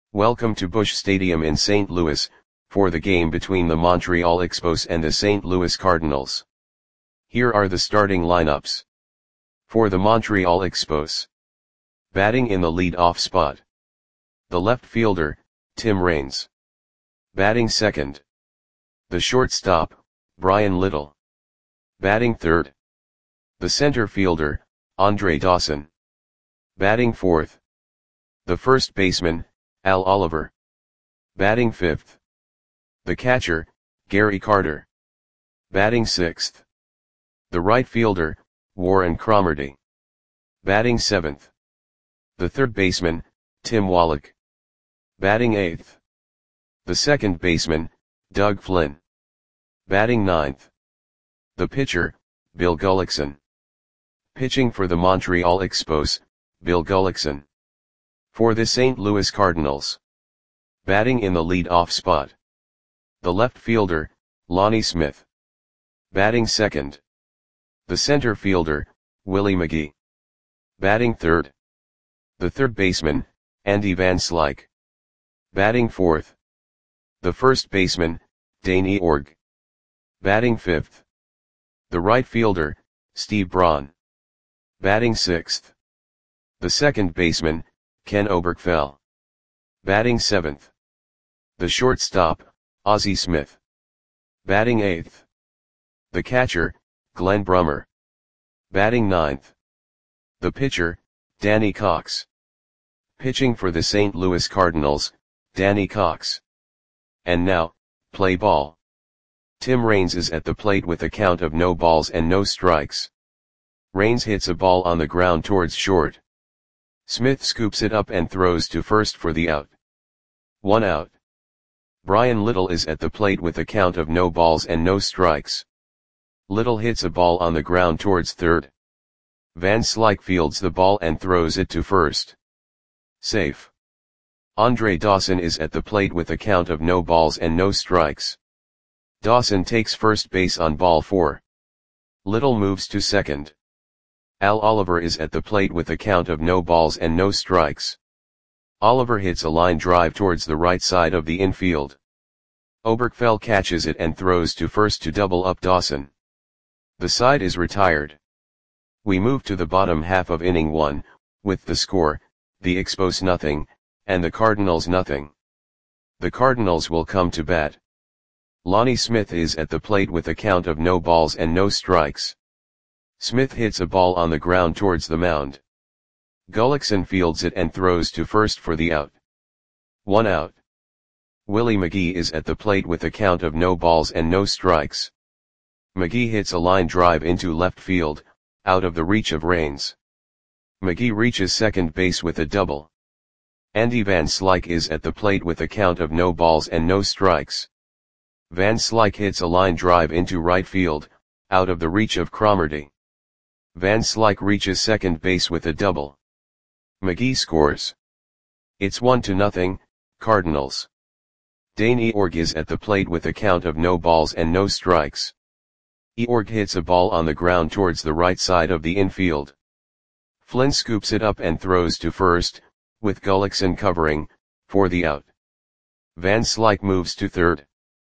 Welcome to Busch Stadium in St. Louis, for the game between the Montreal Expos and the St. Louis Cardinals. Here are the starting lineups. For the Montreal Expos. Batting in the lead-off spot. The left fielder, Tim Raines. Batting second. The shortstop, Bryan Little. Batting third. The center fielder, Andre Dawson. Batting fourth. The first baseman, Al Oliver. Batting fifth. The catcher, Gary Carter. Batting sixth. The right fielder, Warren Cromartie. Batting seventh. The third baseman, Tim Wallach. Batting eighth. The second baseman, Doug Flynn. Batting ninth. The pitcher, Bill Gullickson. Pitching for the Montreal Expos, Bill Gullickson. For the St. Louis Cardinals. Batting in the lead-off spot. The left fielder, Lonnie Smith. Batting second. The center fielder, Willie McGee. Batting third. The third baseman, Andy Van Slyke. Batting fourth. The first baseman, Dane Eorg. Batting fifth. The right fielder, Steve Braun. Batting sixth. The second baseman, Ken Oberkfell. Batting seventh. The shortstop, Ozzie Smith. Batting eighth. The catcher, Glenn Brummer. Batting ninth. The pitcher, Danny Cox. Pitching for the St. Louis Cardinals, Danny Cox. And now, play ball. Tim Raines is at the plate with a count of no balls and no strikes. Raines hits a ball on the ground towards short. Smith scoops it up and throws to first for the out. 1 out. Bryan Little is at the plate with a count of no balls and no strikes. Little hits a ball on the ground towards third. Van Slyke fields the ball and throws it to first. Safe. Andre Dawson is at the plate with a count of no balls and no strikes. Dawson takes first base on ball 4. Little moves to second. Al Oliver is at the plate with a count of no balls and no strikes. Oliver hits a line drive towards the right side of the infield. Oberkfell catches it and throws to first to double up Dawson. The side is retired. We move to the bottom half of inning 1, with the score, the Expos nothing, and the Cardinals nothing. The Cardinals will come to bat. Lonnie Smith is at the plate with a count of no balls and no strikes. Smith hits a ball on the ground towards the mound. Gullickson fields it and throws to first for the out. 1 out. Willie McGee is at the plate with a count of no balls and no strikes. McGee hits a line drive into left field, out of the reach of Raines. McGee reaches second base with a double. Andy Van Slyke is at the plate with a count of no balls and no strikes. Van Slyke hits a line drive into right field, out of the reach of Cromartie. Van Slyke reaches second base with a double. McGee scores. It's 1-0, Cardinals. Dane Eorg is at the plate with a count of no balls and no strikes. Eorg hits a ball on the ground towards the right side of the infield. Flynn scoops it up and throws to first, with Gullickson covering, for the out. Van Slyke moves to third.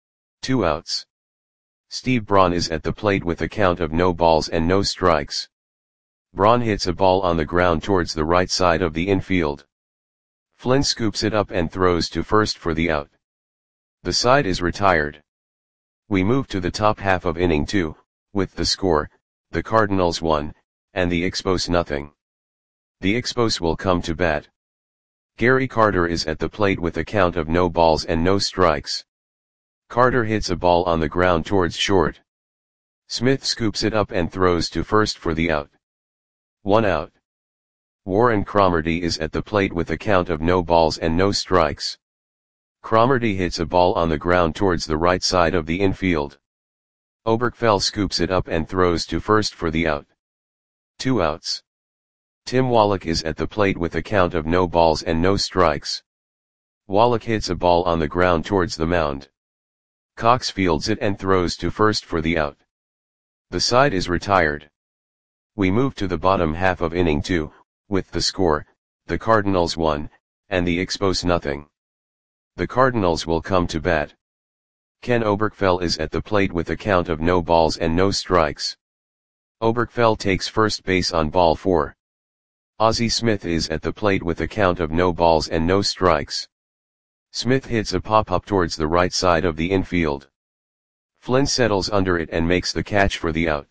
2 outs. Steve Braun is at the plate with a count of no balls and no strikes. Braun hits a ball on the ground towards the right side of the infield. Flynn scoops it up and throws to first for the out. The side is retired. We move to the top half of inning 2, with the score, the Cardinals 1, and the Expos nothing. The Expos will come to bat. Gary Carter is at the plate with a count of no balls and no strikes. Carter hits a ball on the ground towards short. Smith scoops it up and throws to first for the out. 1 out. Warren Cromartie is at the plate with a count of no balls and no strikes. Cromartie hits a ball on the ground towards the right side of the infield. Oberkfell scoops it up and throws to first for the out. 2 outs. Tim Wallach is at the plate with a count of no balls and no strikes. Wallach hits a ball on the ground towards the mound. Cox fields it and throws to first for the out. The side is retired. We move to the bottom half of inning 2, with the score, the Cardinals 1, and the Expos nothing. The Cardinals will come to bat. Ken Oberkfell is at the plate with a count of no balls and no strikes. Oberkfell takes first base on ball 4. Ozzie Smith is at the plate with a count of no balls and no strikes. Smith hits a pop-up towards the right side of the infield. Flynn settles under it and makes the catch for the out.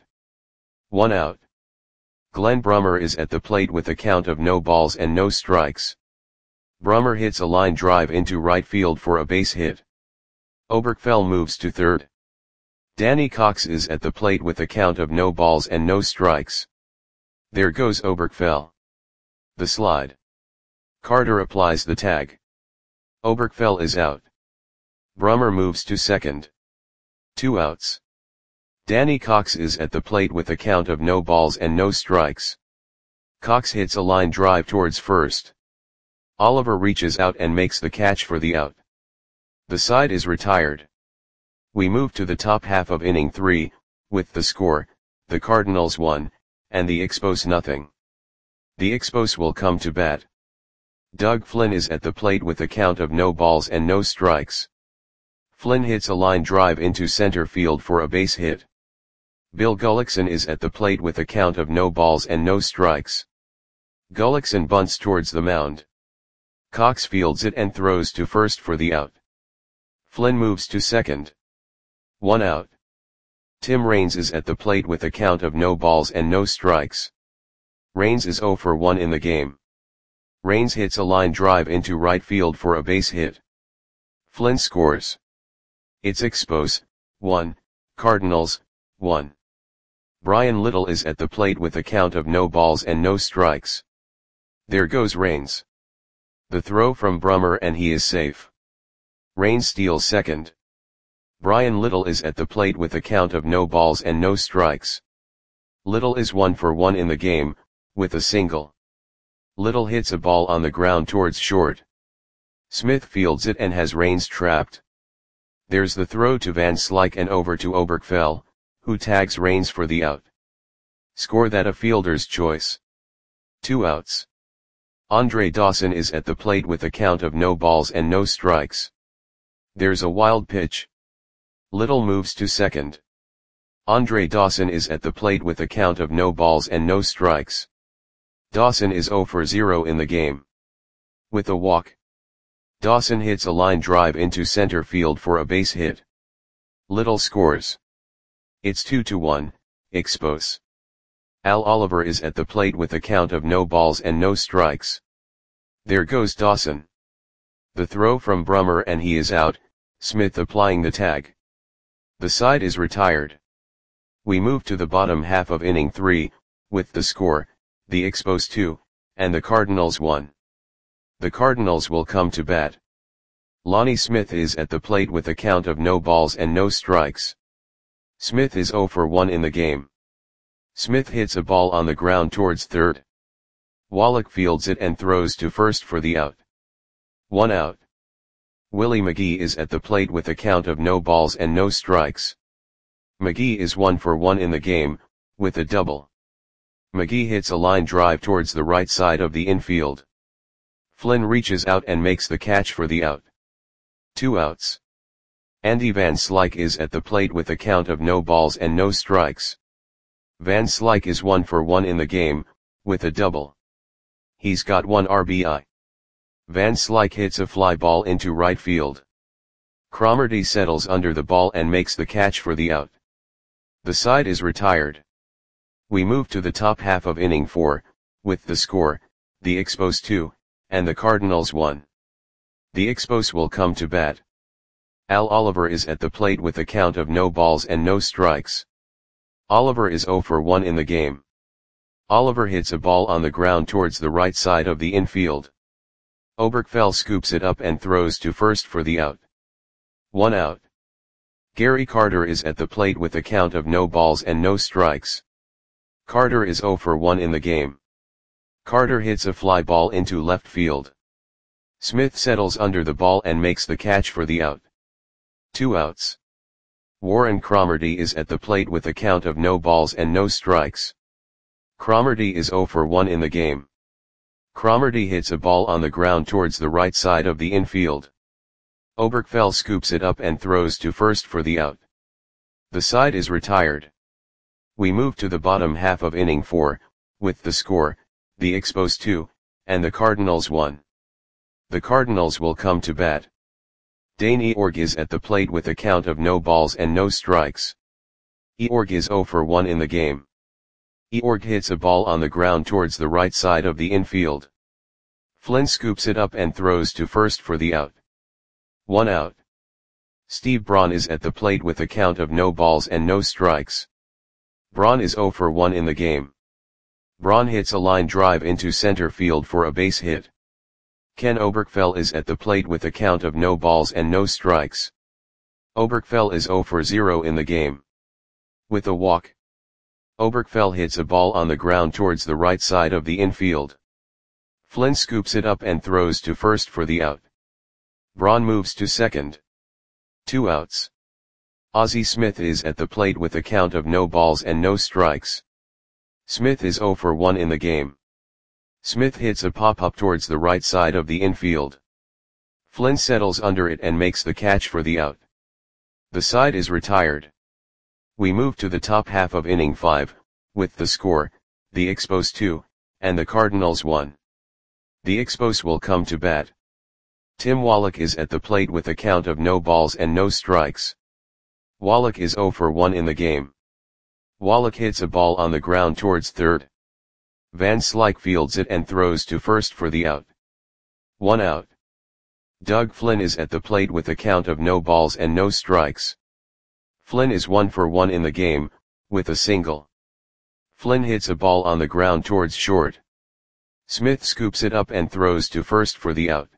1 out. Glenn Brummer is at the plate with a count of no balls and no strikes. Brummer hits a line drive into right field for a base hit. Oberkfell moves to third. Danny Cox is at the plate with a count of no balls and no strikes. There goes Oberkfell. The slide. Carter applies the tag. Oberkfell is out. Brummer moves to second. 2 outs. Danny Cox is at the plate with a count of no balls and no strikes. Cox hits a line drive towards first. Oliver reaches out and makes the catch for the out. The side is retired. We move to the top half of inning 3, with the score, the Cardinals 1, and the Expos nothing. The Expos will come to bat. Doug Flynn is at the plate with a count of no balls and no strikes. Flynn hits a line drive into center field for a base hit. Bill Gullickson is at the plate with a count of no balls and no strikes. Gullickson bunts towards the mound. Cox fields it and throws to first for the out. Flynn moves to second. 1 out. Tim Raines is at the plate with a count of no balls and no strikes. Raines is 0 for 1 in the game. Raines hits a line drive into right field for a base hit. Flynn scores. It's Expos, 1, Cardinals, 1. Brian Little is at the plate with a count of no balls and no strikes. There goes Raines. The throw from Brummer and he is safe. Raines steals second. Brian Little is at the plate with a count of no balls and no strikes. Little is 1 for 1 in the game, with a single. Little hits a ball on the ground towards short. Smith fields it and has Raines trapped. There's the throw to Van Slyke and over to Oberkfell, who tags Raines for the out. Score that a fielder's choice. 2 outs. Andre Dawson is at the plate with a count of no balls and no strikes. There's a wild pitch. Little moves to second. Andre Dawson is at the plate with a count of no balls and no strikes. Dawson is 0 for 0 in the game. With a walk. Dawson hits a line drive into center field for a base hit. Little scores. It's 2-1, Expos. Al Oliver is at the plate with a count of no balls and no strikes. There goes Dawson. The throw from Brummer and he is out, Smith applying the tag. The side is retired. We move to the bottom half of inning 3, with the score, the Expos 2, and the Cardinals 1. The Cardinals will come to bat. Lonnie Smith is at the plate with a count of no balls and no strikes. Smith is 0 for 1 in the game. Smith hits a ball on the ground towards third. Wallach fields it and throws to first for the out. 1 out. Willie McGee is at the plate with a count of no balls and no strikes. McGee is 1 for 1 in the game, with a double. McGee hits a line drive towards the right side of the infield. Flynn reaches out and makes the catch for the out. 2 outs. Andy Van Slyke is at the plate with a count of no balls and no strikes. Van Slyke is 1 for 1 in the game, with a double. He's got 1 RBI. Van Slyke hits a fly ball into right field. Cromartie settles under the ball and makes the catch for the out. The side is retired. We move to the top half of inning 4, with the score, the Expos 2, and the Cardinals 1. The Expos will come to bat. Al Oliver is at the plate with a count of no balls and no strikes. Oliver is 0 for 1 in the game. Oliver hits a ball on the ground towards the right side of the infield. Oberkfell scoops it up and throws to first for the out. 1 out. Gary Carter is at the plate with a count of no balls and no strikes. Carter is 0 for 1 in the game. Carter hits a fly ball into left field. Smith settles under the ball and makes the catch for the out. 2 outs. Warren Cromartie is at the plate with a count of no balls and no strikes. Cromartie is 0 for 1 in the game. Cromartie hits a ball on the ground towards the right side of the infield. Oberkfell scoops it up and throws to first for the out. The side is retired. We move to the bottom half of inning 4, with the score, the Expos 2, and the Cardinals 1. The Cardinals will come to bat. Dane Eorg is at the plate with a count of no balls and no strikes. Eorg is 0 for 1 in the game. Eorg hits a ball on the ground towards the right side of the infield. Flynn scoops it up and throws to first for the out. 1 out. Steve Braun is at the plate with a count of no balls and no strikes. Braun is 0 for 1 in the game. Braun hits a line drive into center field for a base hit. Ken Oberkfell is at the plate with a count of no balls and no strikes. Oberkfell is 0 for 0 in the game. With a walk, Oberkfell hits a ball on the ground towards the right side of the infield. Flynn scoops it up and throws to first for the out. Braun moves to second. 2 outs. Ozzie Smith is at the plate with a count of no balls and no strikes. Smith is 0 for 1 in the game. Smith hits a pop-up towards the right side of the infield. Flynn settles under it and makes the catch for the out. The side is retired. We move to the top half of inning 5, with the score, the Expos 2, and the Cardinals 1. The Expos will come to bat. Tim Wallach is at the plate with a count of no balls and no strikes. Wallach is 0 for 1 in the game. Wallach hits a ball on the ground towards third. Van Slyke fields it and throws to first for the out. 1 out. Doug Flynn is at the plate with a count of no balls and no strikes. Flynn is 1 for 1 in the game, with a single. Flynn hits a ball on the ground towards short. Smith scoops it up and throws to first for the out.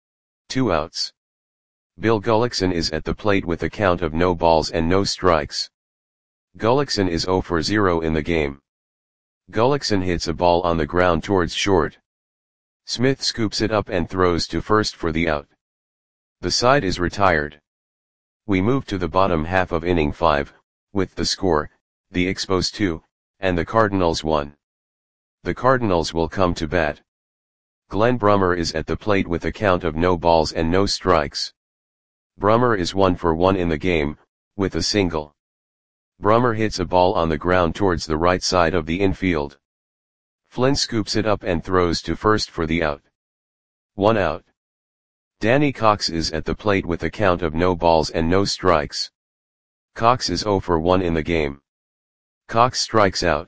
2 outs. Bill Gullickson is at the plate with a count of no balls and no strikes. Gullickson is 0 for 0 in the game. Gullickson hits a ball on the ground towards short. Smith scoops it up and throws to first for the out. The side is retired. We move to the bottom half of inning 5, with the score, the Expos 2, and the Cardinals 1. The Cardinals will come to bat. Glenn Brummer is at the plate with a count of no balls and no strikes. Brummer is 1 for 1 in the game, with a single. Brummer hits a ball on the ground towards the right side of the infield. Flynn scoops it up and throws to first for the out. 1 out. Danny Cox is at the plate with a count of no balls and no strikes. Cox is 0 for 1 in the game. Cox strikes out.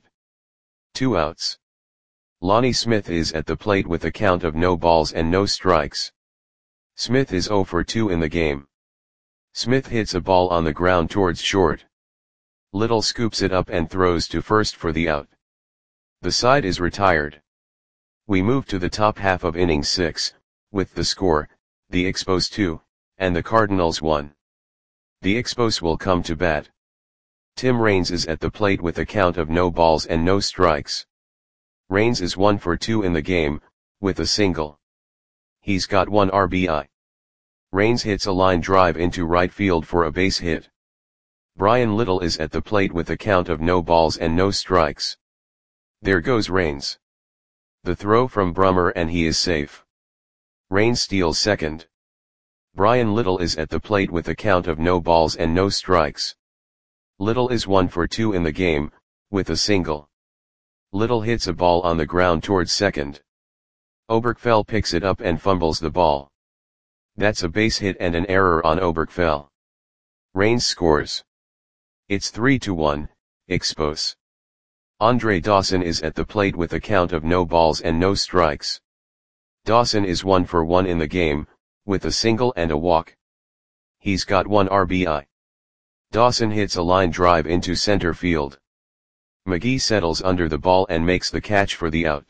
2 outs. Lonnie Smith is at the plate with a count of no balls and no strikes. Smith is 0 for 2 in the game. Smith hits a ball on the ground towards short. Little scoops it up and throws to first for the out. The side is retired. We move to the top half of inning 6, with the score, the Expos 2, and the Cardinals 1. The Expos will come to bat. Tim Raines is at the plate with a count of no balls and no strikes. Raines is 1 for 2 in the game, with a single. He's got 1 RBI. Raines hits a line drive into right field for a base hit. Brian Little is at the plate with a count of no balls and no strikes. There goes Raines. The throw from Brummer and he is safe. Raines steals second. Brian Little is at the plate with a count of no balls and no strikes. Little is 1 for 2 in the game, with a single. Little hits a ball on the ground towards second. Oberkfell picks it up and fumbles the ball. That's a base hit and an error on Oberkfell. Raines scores. It's 3-1, Expos. Andre Dawson is at the plate with a count of no balls and no strikes. Dawson is 1 for 1 in the game, with a single and a walk. He's got 1 RBI. Dawson hits a line drive into center field. McGee settles under the ball and makes the catch for the out.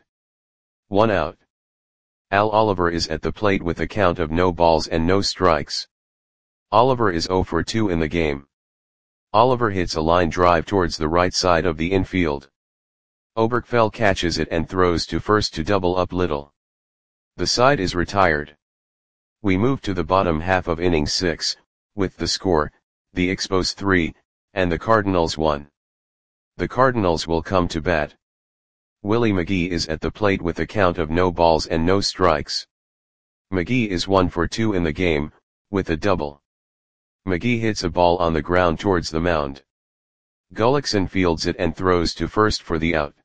1 out. Al Oliver is at the plate with a count of no balls and no strikes. Oliver is 0 for 2 in the game. Oliver hits a line drive towards the right side of the infield. Oberkfell catches it and throws to first to double up Little. The side is retired. We move to the bottom half of inning 6, with the score, the Expos 3, and the Cardinals 1. The Cardinals will come to bat. Willie McGee is at the plate with a count of no balls and no strikes. McGee is 1 for 2 in the game, with a double. McGee hits a ball on the ground towards the mound. Gullickson fields it and throws to first for the out.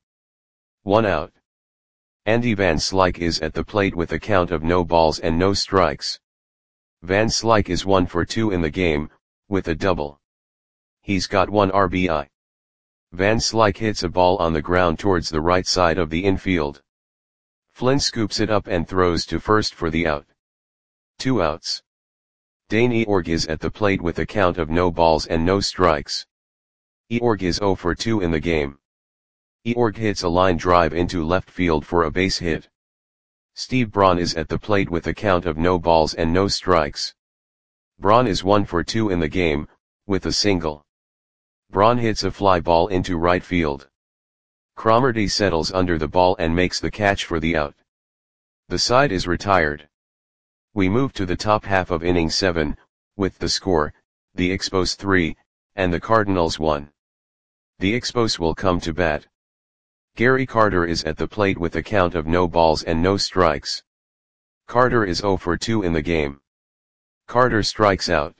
1 out. Andy Van Slyke is at the plate with a count of no balls and no strikes. Van Slyke is 1 for 2 in the game, with a double. He's got 1 RBI. Van Slyke hits a ball on the ground towards the right side of the infield. Flynn scoops it up and throws to first for the out. 2 outs. Dane Eorg is at the plate with a count of no balls and no strikes. Eorg is 0 for 2 in the game. Eorg hits a line drive into left field for a base hit. Steve Braun is at the plate with a count of no balls and no strikes. Braun is 1 for 2 in the game, with a single. Braun hits a fly ball into right field. Cromartie settles under the ball and makes the catch for the out. The side is retired. We move to the top half of inning 7, with the score, the Expos 3, and the Cardinals 1. The Expos will come to bat. Gary Carter is at the plate with a count of no balls and no strikes. Carter is 0 for 2 in the game. Carter strikes out.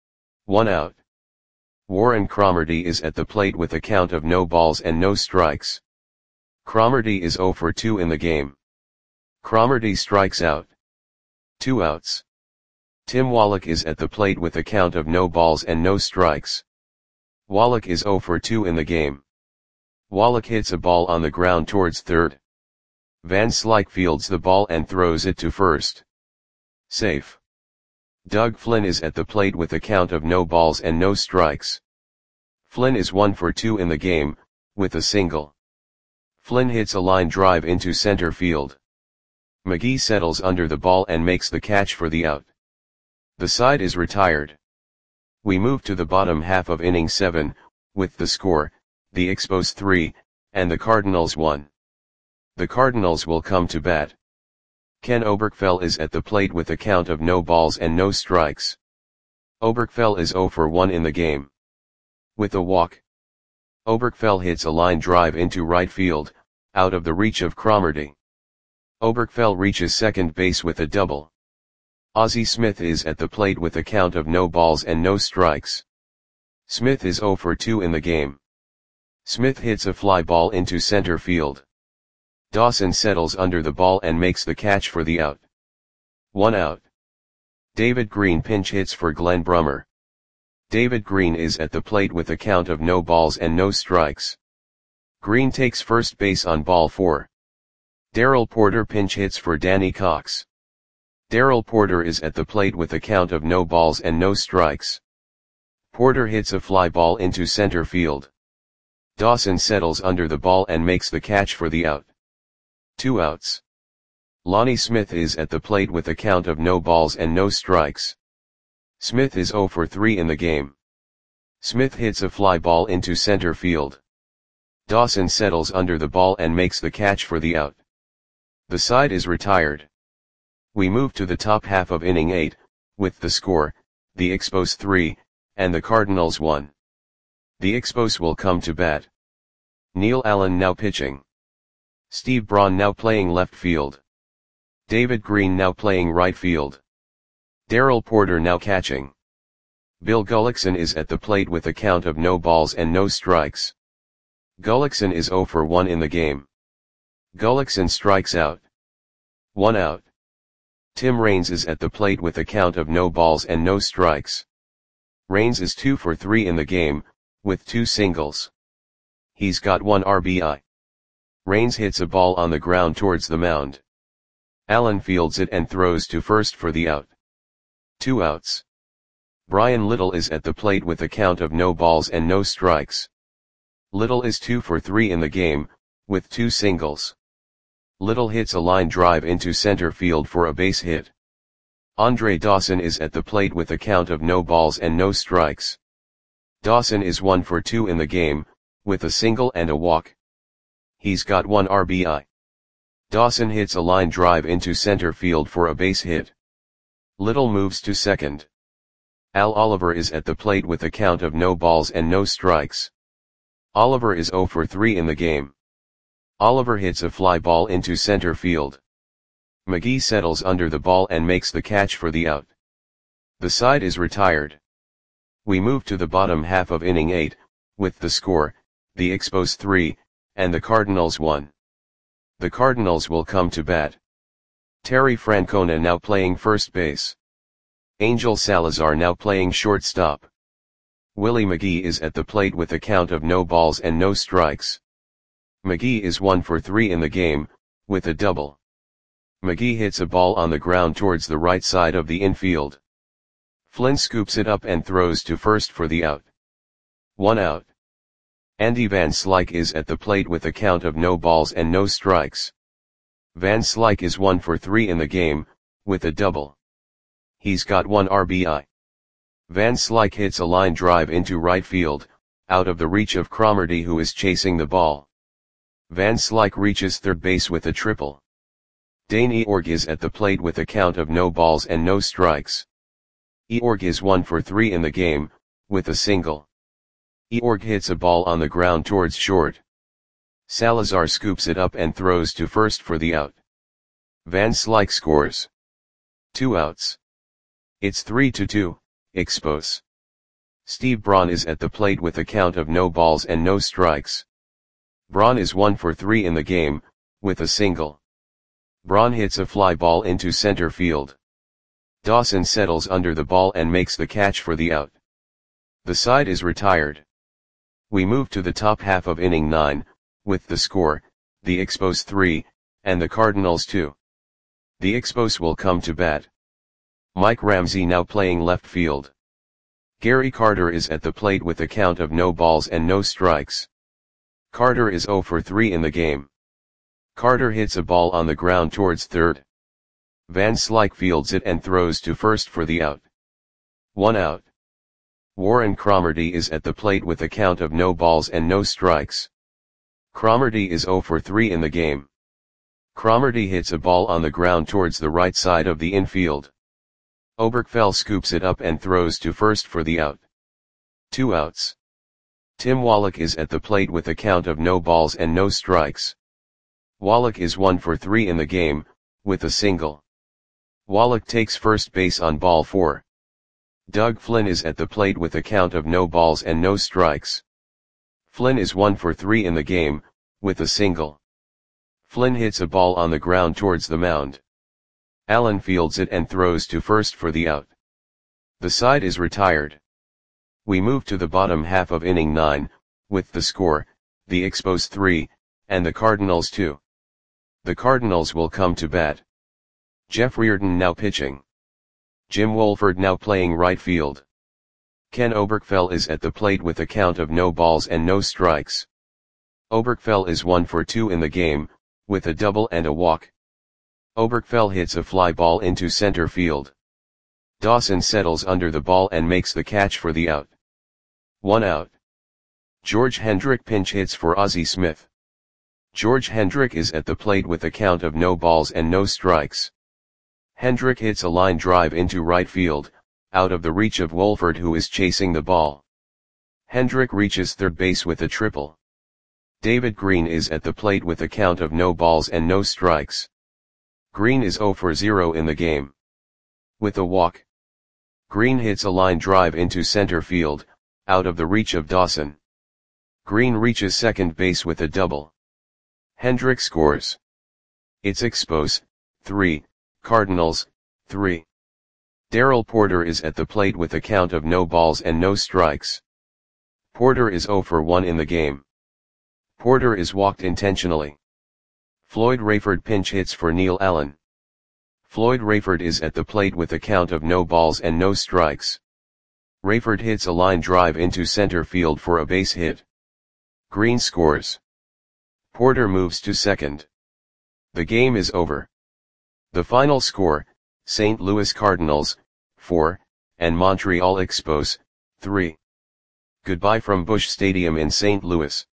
1 out. Warren Cromartie is at the plate with a count of no balls and no strikes. Cromartie is 0 for 2 in the game. Cromartie strikes out. 2 outs. Tim Wallach is at the plate with a count of no balls and no strikes. Wallach is 0 for 2 in the game. Wallach hits a ball on the ground towards third. Van Slyke fields the ball and throws it to first. Safe. Doug Flynn is at the plate with a count of no balls and no strikes. Flynn is 1 for 2 in the game, with a single. Flynn hits a line drive into center field. McGee settles under the ball and makes the catch for the out. The side is retired. We move to the bottom half of inning 7, with the score, the Expos 3, and the Cardinals 1. The Cardinals will come to bat. Ken Oberkfell is at the plate with a count of no balls and no strikes. Oberkfell is 0 for 1 in the game. With a walk. Oberkfell hits a line drive into right field, out of the reach of Cromartie. Oberkfell reaches second base with a double. Ozzie Smith is at the plate with a count of no balls and no strikes. Smith is 0 for 2 in the game. Smith hits a fly ball into center field. Dawson settles under the ball and makes the catch for the out. 1 out. David Green pinch hits for Glenn Brummer. David Green is at the plate with a count of no balls and no strikes. Green takes first base on ball 4. Darrell Porter pinch hits for Danny Cox. Darrell Porter is at the plate with a count of no balls and no strikes. Porter hits a fly ball into center field. Dawson settles under the ball and makes the catch for the out. 2 outs. Lonnie Smith is at the plate with a count of no balls and no strikes. Smith is 0 for 3 in the game. Smith hits a fly ball into center field. Dawson settles under the ball and makes the catch for the out. The side is retired. We move to the top half of inning 8, with the score, the Expos 3, and the Cardinals 1. The Expos will come to bat. Neil Allen now pitching. Steve Braun now playing left field. David Green now playing right field. Darrell Porter now catching. Bill Gullickson is at the plate with a count of no balls and no strikes. Gullickson is 0 for 1 in the game. Gullickson strikes out. 1 out. Tim Raines is at the plate with a count of no balls and no strikes. Raines is 2 for 3 in the game, with 2 singles. He's got 1 RBI. Raines hits a ball on the ground towards the mound. Allen fields it and throws to first for the out. 2 outs. Brian Little is at the plate with a count of no balls and no strikes. Little is 2 for 3 in the game, with 2 singles. Little hits a line drive into center field for a base hit. Andre Dawson is at the plate with a count of no balls and no strikes. Dawson is 1 for 2 in the game, with a single and a walk. He's got 1 RBI. Dawson hits a line drive into center field for a base hit. Little moves to second. Al Oliver is at the plate with a count of no balls and no strikes. Oliver is 0 for 3 in the game. Oliver hits a fly ball into center field. McGee settles under the ball and makes the catch for the out. The side is retired. We move to the bottom half of inning 8, with the score, the Expos 3, and the Cardinals 1. The Cardinals will come to bat. Terry Francona now playing first base. Angel Salazar now playing shortstop. Willie McGee is at the plate with a count of no balls and no strikes. McGee is 1 for 3 in the game, with a double. McGee hits a ball on the ground towards the right side of the infield. Flynn scoops it up and throws to first for the out. 1 out. Andy Van Slyke is at the plate with a count of no balls and no strikes. Van Slyke is 1 for 3 in the game, with a double. He's got 1 RBI. Van Slyke hits a line drive into right field, out of the reach of Cromartie, who is chasing the ball. Van Slyke reaches third base with a triple. Dane Eorg is at the plate with a count of no balls and no strikes. Eorg is 1 for 3 in the game, with a single. Eorg hits a ball on the ground towards short. Salazar scoops it up and throws to first for the out. Van Slyke scores. 2 outs. It's 3-2, Expos. Steve Braun is at the plate with a count of no balls and no strikes. Braun is 1 for 3 in the game, with a single. Braun hits a fly ball into center field. Dawson settles under the ball and makes the catch for the out. The side is retired. We move to the top half of inning 9, with the score, the Expos 3, and the Cardinals 2. The Expos will come to bat. Mike Ramsey now playing left field. Gary Carter is at the plate with a count of no balls and no strikes. Carter is 0 for 3 in the game. Carter hits a ball on the ground towards third. Van Slyke fields it and throws to first for the out. 1 out. Warren Cromartie is at the plate with a count of no balls and no strikes. Cromartie is 0 for 3 in the game. Cromartie hits a ball on the ground towards the right side of the infield. Oberkfell scoops it up and throws to first for the out. 2 outs. Tim Wallach is at the plate with a count of no balls and no strikes. Wallach is 1 for 3 in the game, with a single. Wallach takes first base on ball 4. Doug Flynn is at the plate with a count of no balls and no strikes. Flynn is 1 for 3 in the game, with a single. Flynn hits a ball on the ground towards the mound. Allen fields it and throws to first for the out. The side is retired. We move to the bottom half of inning 9, with the score, the Expos 3, and the Cardinals 2. The Cardinals will come to bat. Jeff Reardon now pitching. Jim Wolford now playing right field. Ken Oberkfell is at the plate with a count of no balls and no strikes. Oberkfell is 1 for 2 in the game, with a double and a walk. Oberkfell hits a fly ball into center field. Dawson settles under the ball and makes the catch for the out. 1 out. George Hendrick pinch hits for Ozzie Smith. George Hendrick is at the plate with a count of no balls and no strikes. Hendrick hits a line drive into right field, out of the reach of Wolford, who is chasing the ball. Hendrick reaches third base with a triple. David Green is at the plate with a count of no balls and no strikes. Green is 0 for 0 in the game. With a walk. Green hits a line drive into center field, out of the reach of Dawson. Green reaches second base with a double. Hendrick scores. It's Expos, 3, Cardinals, 3. Darrell Porter is at the plate with a count of no balls and no strikes. Porter is 0 for 1 in the game. Porter is walked intentionally. Floyd Rayford pinch hits for Neil Allen. Floyd Rayford is at the plate with a count of no balls and no strikes. Rayford hits a line drive into center field for a base hit. Green scores. Porter moves to second. The game is over. The final score, St. Louis Cardinals, 4, and Montreal Expos, 3. Goodbye from Busch Stadium in St. Louis.